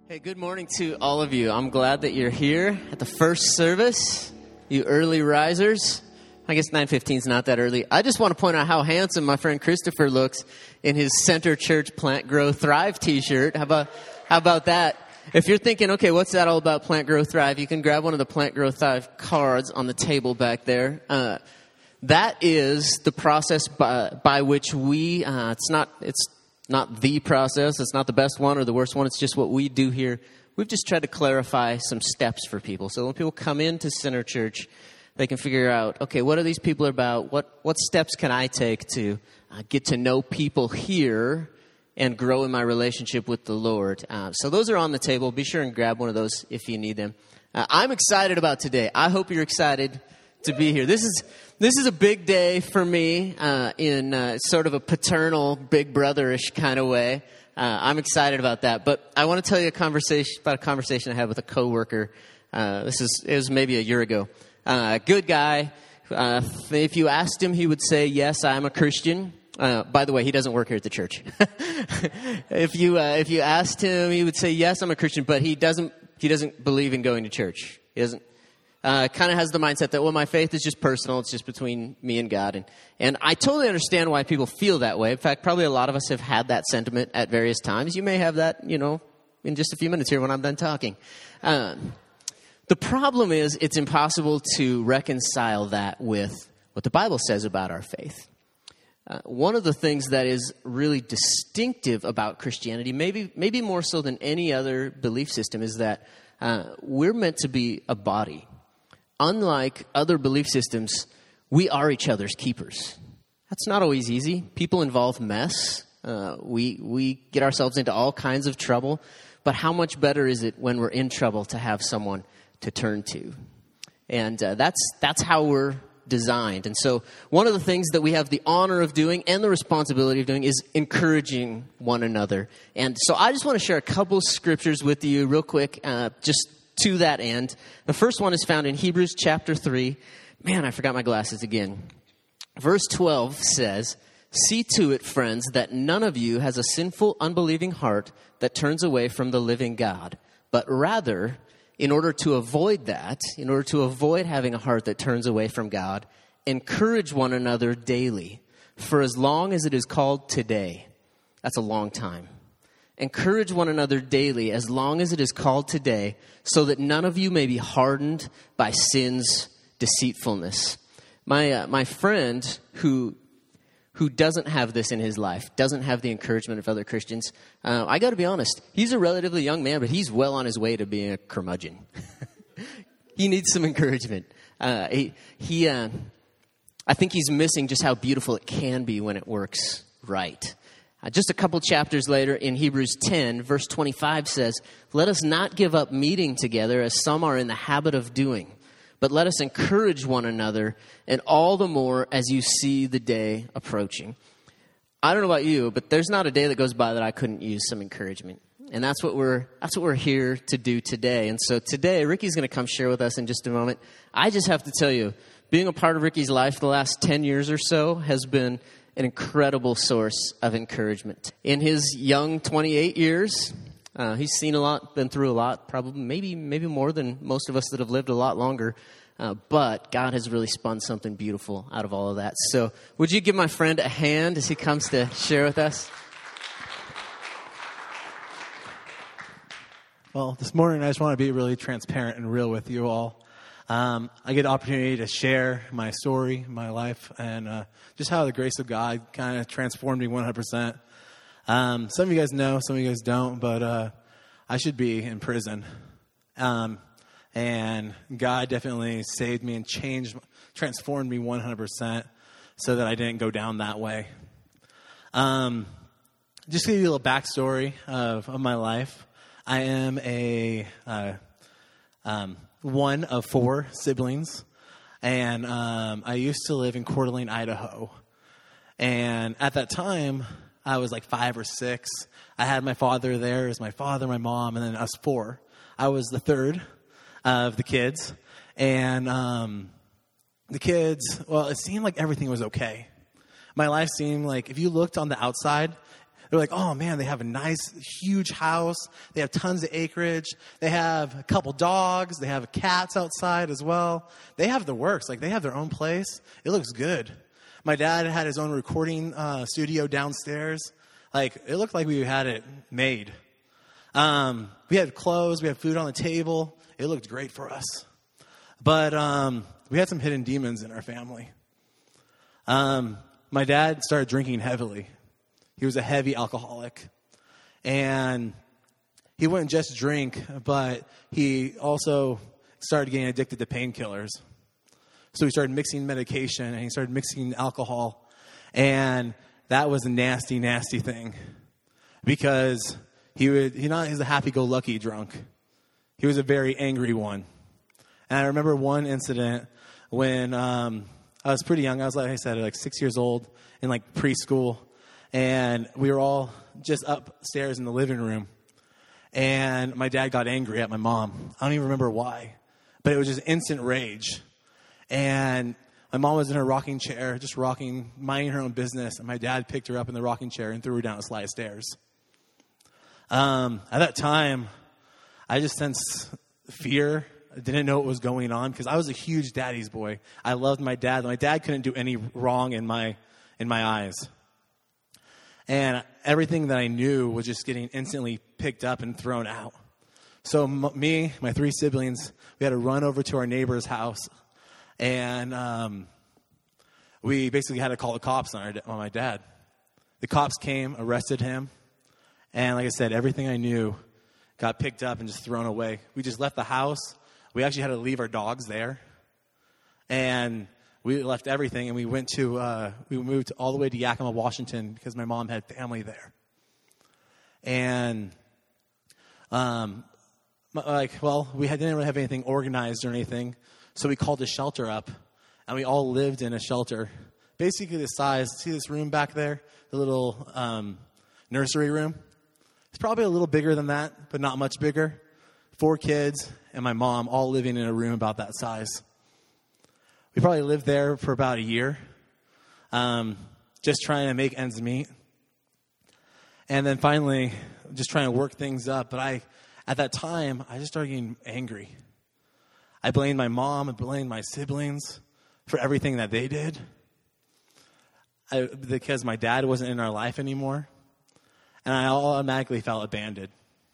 Hey, good morning to all of you. I'm glad that you're here at the first service, you early risers. I guess 9:15 is not that early. I just want to point out how handsome my friend Christopher looks in his Center Church Plant Grow Thrive t-shirt. How about that? If you're thinking, okay, what's that all about, Plant Grow Thrive? You can grab one of the Plant Grow Thrive cards on the table back there. That is the process by which we, it's not the process. It's not the best one or the worst one. It's just what we do here. We've just tried to clarify some steps for people. So when people come into Center Church, they can figure out, okay, what are these people about? What steps can I take to get to know people here and grow in my relationship with the Lord? So those are on the table. Be sure and grab one of those if you need them. I'm excited about today. I hope you're excited to be here. This is a big day for me in sort of a paternal, big brother-ish kind of way. I'm excited about that. But I want to tell you about a conversation I had with a coworker. It was maybe a year ago. Good guy. If you asked him, he would say, yes, I'm a Christian. By the way, he doesn't work here at the church. If you asked him, he would say, yes, I'm a Christian, but he doesn't believe in going to church. He doesn't. Kind of has the mindset that, well, my faith is just personal. It's just between me and God. And I totally understand why people feel that way. In fact, probably a lot of us have had that sentiment at various times. You may have that, in just a few minutes here when I'm done talking. The problem is it's impossible to reconcile that with what the Bible says about our faith. One of the things that is really distinctive about Christianity, maybe more so than any other belief system, is that we're meant to be a body. Unlike other belief systems, we are each other's keepers. That's not always easy. People involve mess. We get ourselves into all kinds of trouble. But how much better is it when we're in trouble to have someone to turn to? And that's how we're designed. And so one of the things that we have the honor of doing and the responsibility of doing is encouraging one another. And so I just want to share a couple scriptures with you real quick, just to that end. The first one is found in Hebrews chapter 3. Man, I forgot my glasses again. Verse 12 says, "See to it, friends, that none of you has a sinful, unbelieving heart that turns away from the living God, but rather, in order to avoid having a heart that turns away from God, encourage one another daily, for as long as it is called today." That's a long time. Encourage one another daily, as long as it is called today, so that none of you may be hardened by sin's deceitfulness. My friend who doesn't have this in his life, doesn't have the encouragement of other Christians, I got to be honest, he's a relatively young man, but he's well on his way to being a curmudgeon. He needs some encouragement. I think he's missing just how beautiful it can be when it works right. Just a couple chapters later in Hebrews 10, verse 25 says, "Let us not give up meeting together as some are in the habit of doing, but let us encourage one another, and all the more as you see the day approaching." I don't know about you, but there's not a day that goes by that I couldn't use some encouragement. And that's what we're here to do today. And so today, Ricky's going to come share with us in just a moment. I just have to tell you, being a part of Ricky's life the last 10 years or so has been an incredible source of encouragement. In his young 28 years, he's seen a lot, been through a lot, probably maybe more than most of us that have lived a lot longer. But God has really spun something beautiful out of all of that. So would you give my friend a hand as he comes to share with us? Well, this morning I just want to be really transparent and real with you all. I get the opportunity to share my story, my life, and just how the grace of God kind of transformed me 100%. Some of you guys know, some of you guys don't, but I should be in prison. And God definitely saved me and transformed me 100% so that I didn't go down that way. Just to give you a little backstory of my life. I am one of 4 siblings, and I used to live in Coeur d'Alene, Idaho. And at that time, I was like 5 or 6. I had my father there. It was my father, my mom, and then us 4. I was the third of the kids. And the kids, well, it seemed like everything was okay. My life seemed like, if you looked on the outside, They're like, oh man, they have a nice, huge house. They have tons of acreage. They have a couple dogs. They have cats outside as well. They have the works. Like, they have their own place. It looks good. My dad had his own recording studio downstairs. Like, it looked like we had it made. We had clothes. We had food on the table. It looked great for us. But we had some hidden demons in our family. My dad started drinking heavily. He was a heavy alcoholic. And he wouldn't just drink, but he also started getting addicted to painkillers. So he started mixing medication, and he started mixing alcohol. And that was a nasty, nasty thing. Because he's a happy-go-lucky drunk. He was a very angry one. And I remember one incident when I was pretty young. I was, like I said, like 6 years old in like preschool. And we were all just upstairs in the living room. And my dad got angry at my mom. I don't even remember why. But it was just instant rage. And my mom was in her rocking chair, just rocking, minding her own business. And my dad picked her up in the rocking chair and threw her down a flight of stairs. At that time, I just sensed fear. I didn't know what was going on because I was a huge daddy's boy. I loved my dad. My dad couldn't do any wrong in my eyes. And everything that I knew was just getting instantly picked up and thrown out. So me, my three siblings, we had to run over to our neighbor's house. And we basically had to call the cops on my dad. The cops came, arrested him. And like I said, everything I knew got picked up and just thrown away. We just left the house. We actually had to leave our dogs there. And we left everything, and we moved all the way to Yakima, Washington, because my mom had family there. And, we didn't really have anything organized or anything, so we called a shelter up, and we all lived in a shelter. Basically the size, see this room back there? The little nursery room? It's probably a little bigger than that, but not much bigger. 4 kids and my mom all living in a room about that size. We probably lived there for about a year, just trying to make ends meet. And then finally, just trying to work things up. But at that time, I just started getting angry. I blamed my mom and blamed my siblings for everything that they did. Because my dad wasn't in our life anymore. And I automatically felt abandoned.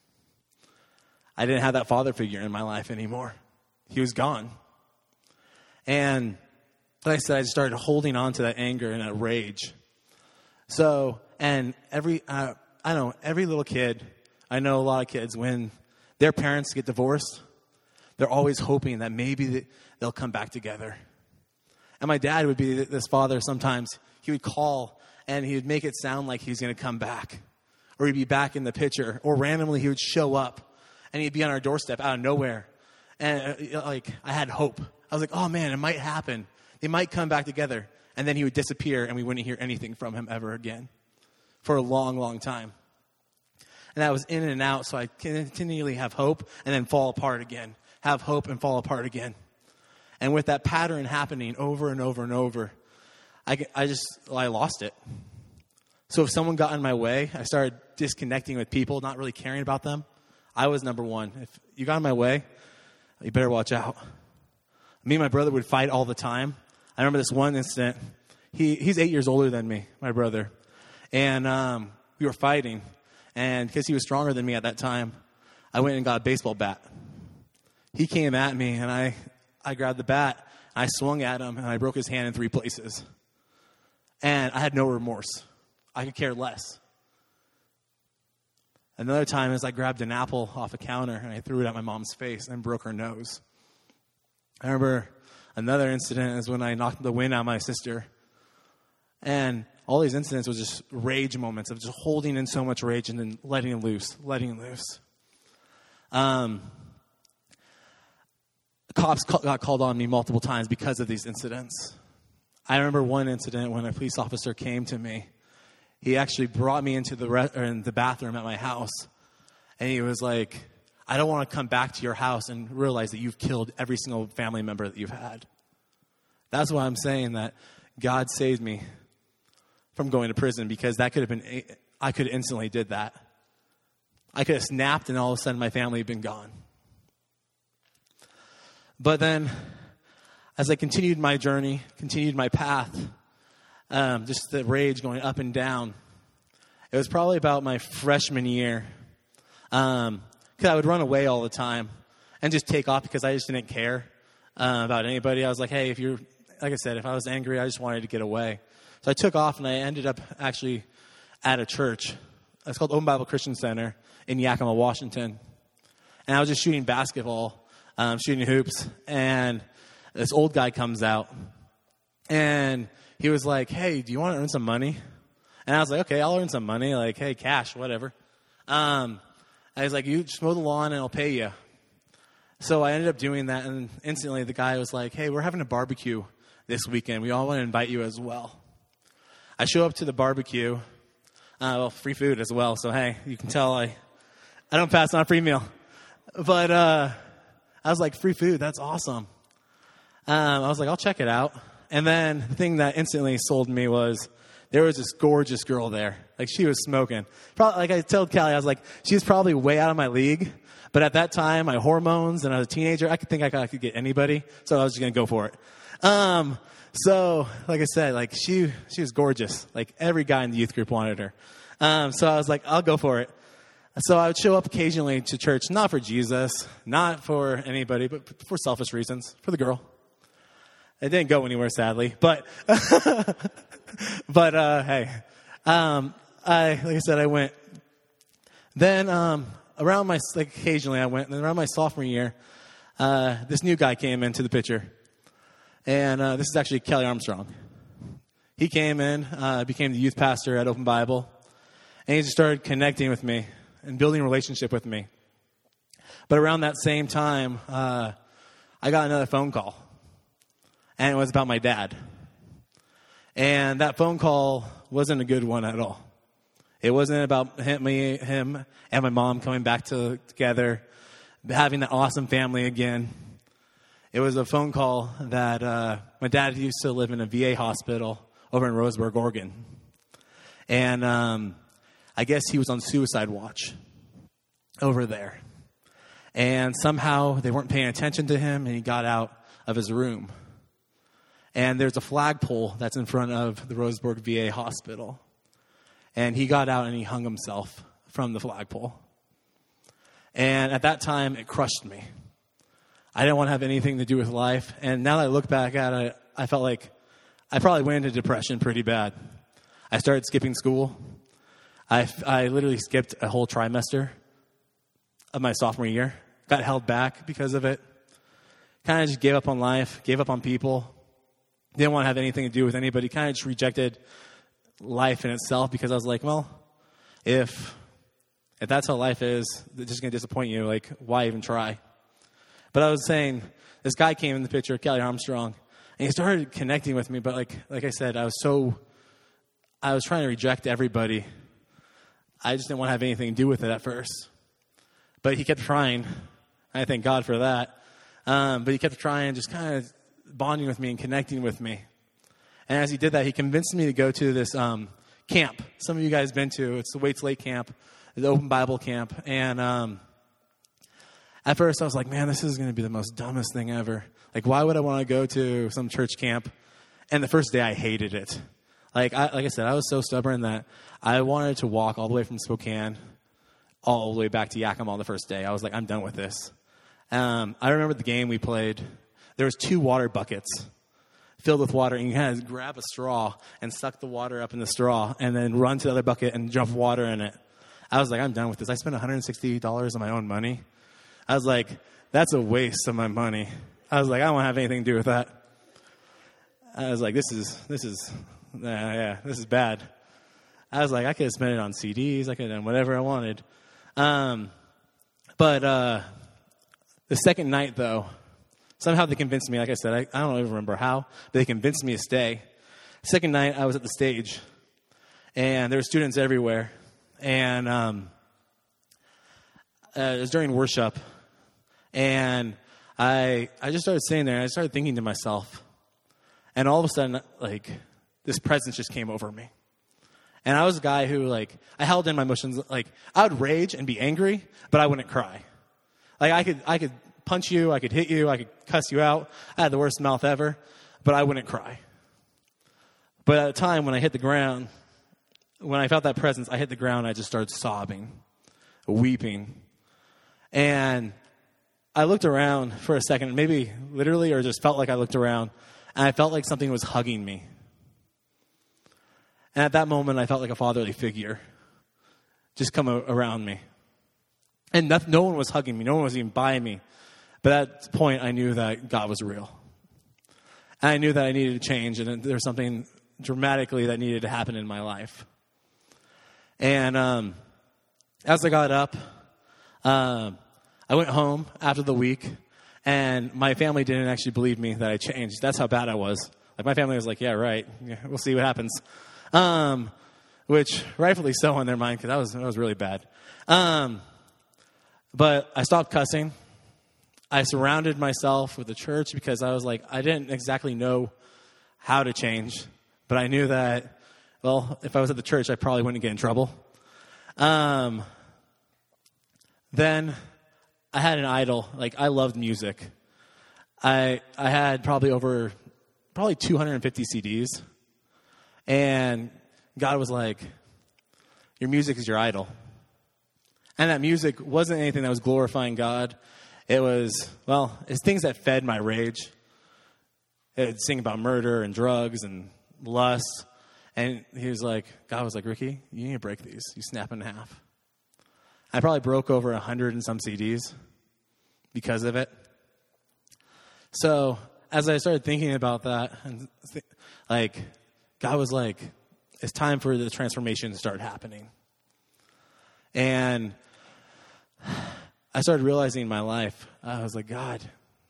I didn't have that father figure in my life anymore. He was gone. And like I said, I just started holding on to that anger and that rage. So, and every little kid, I know a lot of kids, when their parents get divorced, they're always hoping that maybe they'll come back together. And my dad would be this father sometimes. He would call and he would make it sound like he's going to come back. Or he'd be back in the picture. Or randomly he would show up and he'd be on our doorstep out of nowhere. And I had hope. I was like, oh man, it might happen. They might come back together. And then he would disappear and we wouldn't hear anything from him ever again for a long, long time. And that was in and out, so I continually have hope and then fall apart again. Have hope and fall apart again. And with that pattern happening over and over and over, I lost it. So if someone got in my way, I started disconnecting with people, not really caring about them. I was number one. If you got in my way, you better watch out. Me and my brother would fight all the time. I remember this one incident. He's 8 years older than me, my brother. And we were fighting. And because he was stronger than me at that time, I went and got a baseball bat. He came at me, and I grabbed the bat. I swung at him, and I broke his hand in 3 places. And I had no remorse. I could care less. Another time is I grabbed an apple off a counter, and I threw it at my mom's face and broke her nose. I remember another incident is when I knocked the wind out of my sister. And all these incidents was just rage moments of just holding in so much rage and then letting it loose. The cops got called on me multiple times because of these incidents. I remember one incident when a police officer came to me. He actually brought me into the bathroom at my house. And he was like, I don't want to come back to your house and realize that you've killed every single family member that you've had. That's why I'm saying that God saved me from going to prison, because that could have been I could have instantly did that. I could have snapped and all of a sudden my family had been gone. But then, as I continued my journey, continued my path, just the rage going up and down, it was probably about my freshman year. Because I would run away all the time and just take off because I just didn't care about anybody. I was like, hey, like I said, if I was angry, I just wanted to get away. So I took off and I ended up actually at a church. It's called Open Bible Christian Center in Yakima, Washington. And I was just shooting basketball, shooting hoops. And this old guy comes out. And he was like, hey, do you want to earn some money? And I was like, okay, I'll earn some money. Like, hey, cash, whatever. I was like, you just mow the lawn and I'll pay you. So I ended up doing that. And instantly the guy was like, hey, we're having a barbecue this weekend. We all want to invite you as well. I show up to the barbecue. Free food as well. So, hey, you can tell I don't pass on a free meal. But I was like, free food, that's awesome. I was like, I'll check it out. And then the thing that instantly sold me was there was this gorgeous girl there. Like, she was smoking. Probably, like I told Callie, I was like, she was probably way out of my league. But at that time, my hormones and I was a teenager, I could get anybody. So I was just going to go for it. So, like I said, like she was gorgeous. Like every guy in the youth group wanted her. So I was like, I'll go for it. So I would show up occasionally to church, not for Jesus, not for anybody, but for selfish reasons, for the girl. It didn't go anywhere, sadly, but, hey, like I said, I went. Then, around occasionally I went, and then around my sophomore year, this new guy came into the picture. And this is actually Kelly Armstrong. He came in, became the youth pastor at Open Bible, and he just started connecting with me and building a relationship with me. But around that same time, I got another phone call, and it was about my dad. And that phone call wasn't a good one at all. It wasn't about him and my mom coming back together, having that awesome family again. It was a phone call that my dad used to live in a VA hospital over in Roseburg, Oregon. And I guess he was on suicide watch over there. And somehow they weren't paying attention to him, and he got out of his room. And there's a flagpole that's in front of the Roseburg VA hospital. And he got out and he hung himself from the flagpole. And at that time, it crushed me. I didn't want to have anything to do with life. And now that I look back at it, I felt like I probably went into depression pretty bad. I started skipping school. I literally skipped a whole trimester of my sophomore year. Got held back because of it. Kind of just gave up on life, gave up on people. Didn't want to have anything to do with anybody. Kind of just rejected life in itself because I was like, well, if that's how life is, it's just going to disappoint you. Like, why even try? But I was saying, this guy came in the picture, Kelly Armstrong, and he started connecting with me. But like I said, I was trying to reject everybody. I just didn't want to have anything to do with it at first. But he kept trying. I thank God for that. But he kept trying, just kind of bonding with me and connecting with me. And as he did that, he convinced me to go to this camp. Some of you guys have been to. It's the Waits Lake camp, the Open Bible camp. And at first I was like, man, this is going to be the most dumbest thing ever. Like, why would I want to go to some church camp? And the first day I hated it. Like I said, I was so stubborn that I wanted to walk all the way from Spokane all the way back to Yakima on the first day. I was like, I'm done with this. I remember the game we played. There was 2 water buckets filled with water, and you kind of grab a straw and suck the water up in the straw and then run to the other bucket and dump water in it. I was like, I'm done with this. I spent $160 on my own money. I was like, that's a waste of my money. I was like, I don't want to have anything to do with that. I was like, this is bad. I was like, I could have spent it on CDs. I could have done whatever I wanted. But the second night, though, somehow they convinced me, like I said, I don't even remember how, but they convinced me to stay. Second night, I was at the stage, and there were students everywhere. And it was during worship, and I just started sitting there, and I started thinking to myself, and all of a sudden, like, this presence just came over me. And I was a guy who, like, I held in my emotions. Like, I would rage and be angry, but I wouldn't cry. Like, I could punch you, I could hit you, I could cuss you out. I had the worst mouth ever, but I wouldn't cry. But at the time when I hit the ground, when I felt that presence, I hit the ground, I just started sobbing, weeping. And I looked around for a second, maybe literally, or just felt like I looked around, and I felt like something was hugging me. And at that moment, I felt like a fatherly figure just come around me. And no one was hugging me. No one was even by me. But at that point, I knew that God was real. And I knew that I needed to change, and there was something dramatically that needed to happen in my life. And as I got up, I went home after the week, and my family didn't actually believe me that I changed. That's how bad I was. Like, my family was like, yeah, right. Yeah, we'll see what happens. Which rightfully so in their mind, because that was really bad. But I stopped cussing. I surrounded myself with the church because I was like, I didn't exactly know how to change, but I knew that, well, if I was at the church, I probably wouldn't get in trouble. Then I had an idol. Like, I loved music. I had probably 250 CDs. And God was like, your music is your idol. And that music wasn't anything that was glorifying God. It was, it's things that fed my rage. It would sing about murder and drugs and lust. And God was like, Ricky, you need to break these. You snap in half. I probably broke over 100 and some CDs because of it. So as I started thinking about that, and God was like, it's time for the transformation to start happening. And I started realizing in my life, I was like, God,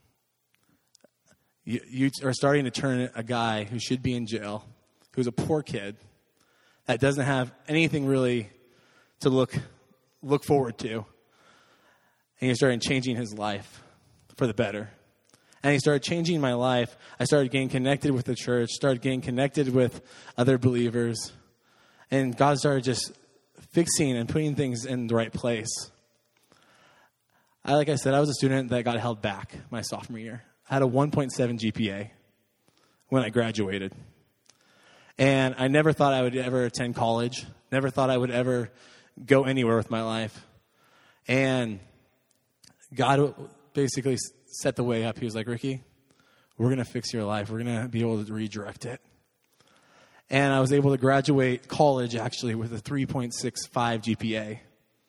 you are starting to turn a guy who should be in jail, who's a poor kid, that doesn't have anything really to look forward to. And you started changing his life for the better. And he started changing my life. I started getting connected with the church, started getting connected with other believers. And God started just fixing and putting things in the right place. Like I said, I was a student that got held back my sophomore year. I had a 1.7 GPA when I graduated. And I never thought I would ever attend college. Never thought I would ever go anywhere with my life. And God basically set the way up. He was like, Ricky, we're going to fix your life. We're going to be able to redirect it. And I was able to graduate college, actually, with a 3.65 GPA.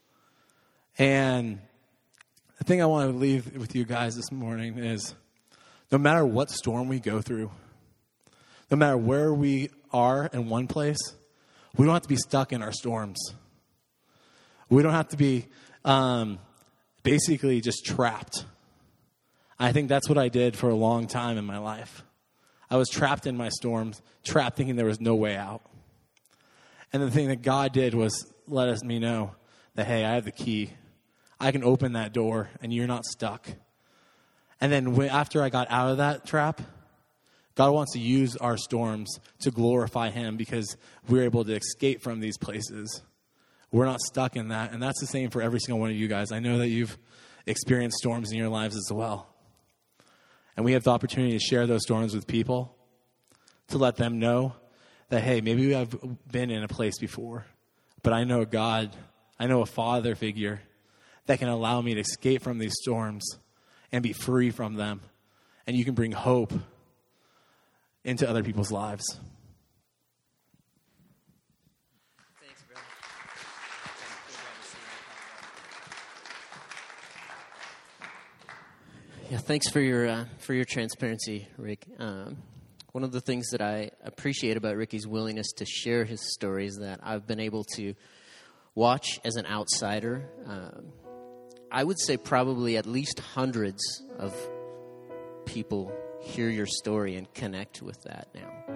And the thing I want to leave with you guys this morning is, no matter what storm we go through, no matter where we are in one place, we don't have to be stuck in our storms. We don't have to be basically just trapped. I think that's what I did for a long time in my life. I was trapped in my storms, trapped thinking there was no way out. And the thing that God did was let me know that, hey, I have the key. I can open that door and you're not stuck. And then after I got out of that trap, God wants to use our storms to glorify him because we're able to escape from these places. We're not stuck in that. And that's the same for every single one of you guys. I know that you've experienced storms in your lives as well. And we have the opportunity to share those storms with people, to let them know that, hey, maybe we have been in a place before, but I know God, I know a father figure that can allow me to escape from these storms and be free from them. And you can bring hope into other people's lives. Thanks, bro. Yeah, thanks for your transparency, Rick. One of the things that I appreciate about Ricky's willingness to share his story is that I've been able to watch as an outsider. I would say probably at least hundreds of people hear your story and connect with that now.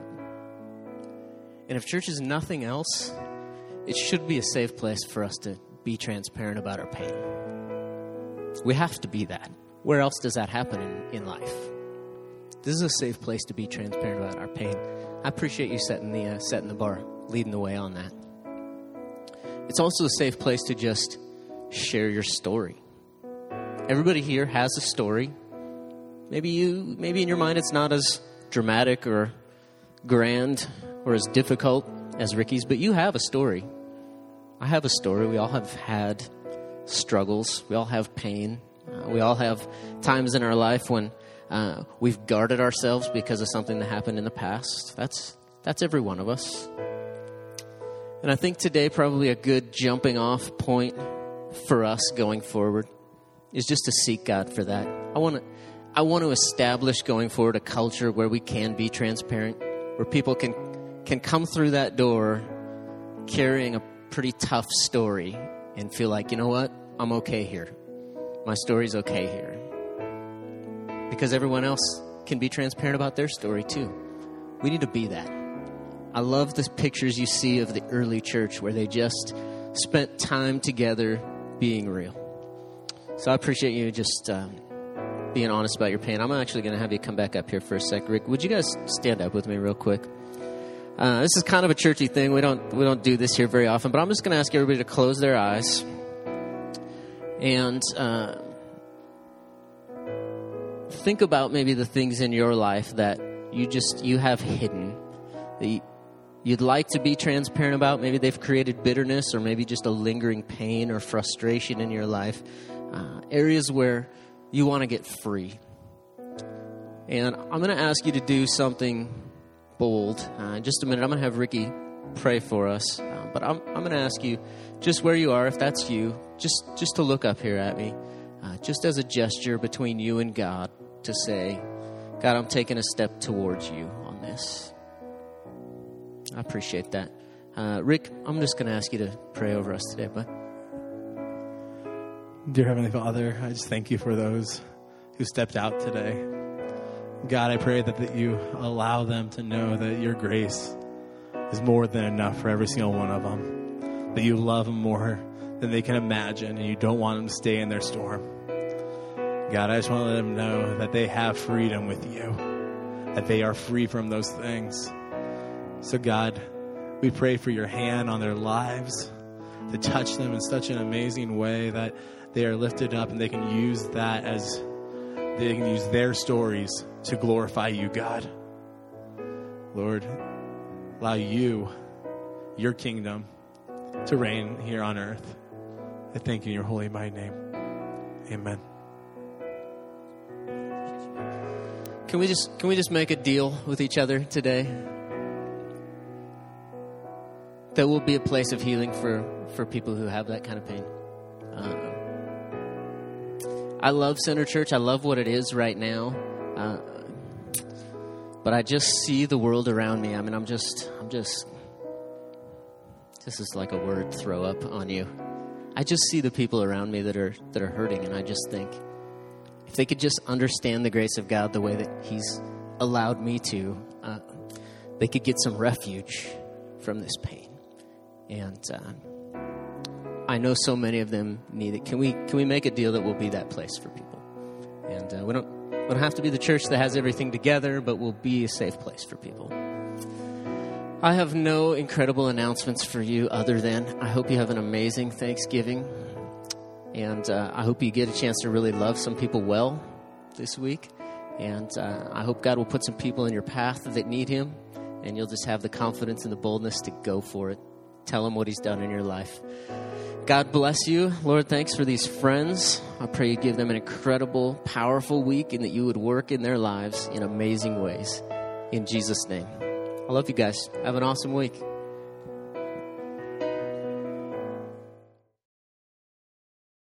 And if church is nothing else, it should be a safe place for us to be transparent about our pain. We have to be that. Where else does that happen in life? This is a safe place to be transparent about our pain. I appreciate you setting the bar leading the way on that. It's also a safe place to just share your story. Everybody here has a story. Maybe in your mind it's not as dramatic or grand or as difficult as Ricky's, but you have a story. I have a story. We all have had struggles. We all have pain. We all have times in our life when we've guarded ourselves because of something that happened in the past. That's every one of us. And I think today probably a good jumping off point for us going forward is just to seek God for that. I want to establish going forward a culture where we can be transparent, where people can come through that door carrying a pretty tough story and feel like, you know what, I'm okay here. My story's okay here. Because everyone else can be transparent about their story too. We need to be that. I love the pictures you see of the early church where they just spent time together being real. So I appreciate you just being honest about your pain. I'm actually going to have you come back up here for a sec. Rick, would you guys stand up with me real quick? This is kind of a churchy thing. We don't do this here very often, but I'm just going to ask everybody to close their eyes and think about maybe the things in your life that you have hidden, that you'd like to be transparent about. Maybe they've created bitterness or maybe just a lingering pain or frustration in your life. Areas where you want to get free. And I'm going to ask you to do something bold. In just a minute, I'm going to have Ricky pray for us. But I'm going to ask you, just where you are, if that's you, just to look up here at me, just as a gesture between you and God to say, God, I'm taking a step towards you on this. I appreciate that. Rick, I'm just going to ask you to pray over us today, bud. Dear Heavenly Father, I just thank you for those who stepped out today. God, I pray that you allow them to know that your grace is more than enough for every single one of them. That you love them more than they can imagine, and you don't want them to stay in their storm. God, I just want to let them know that they have freedom with you, that they are free from those things. So God, we pray for your hand on their lives to touch them in such an amazing way that they are lifted up and they can use that as they can use their stories to glorify you, God. Lord, allow your kingdom to reign here on earth. I thank you in your holy mighty name. Amen. Can we just make a deal with each other today? That will be a place of healing for people who have that kind of pain. I love Center Church. I love what it is right now. But I just see the world around me. I mean, I'm just, this is like a word throw up on you. I just see the people around me that are hurting. And I just think if they could just understand the grace of God the way that he's allowed me to, they could get some refuge from this pain. And I know so many of them need it. Can we make a deal that will be that place for people? And we don't have to be the church that has everything together, but we'll be a safe place for people. I have no incredible announcements for you other than I hope you have an amazing Thanksgiving. And I hope you get a chance to really love some people well this week. And I hope God will put some people in your path that need him. And you'll just have the confidence and the boldness to go for it. Tell him what he's done in your life. God bless you. Lord, thanks for these friends. I pray you give them an incredible, powerful week and that you would work in their lives in amazing ways. In Jesus' name. I love you guys. Have an awesome week.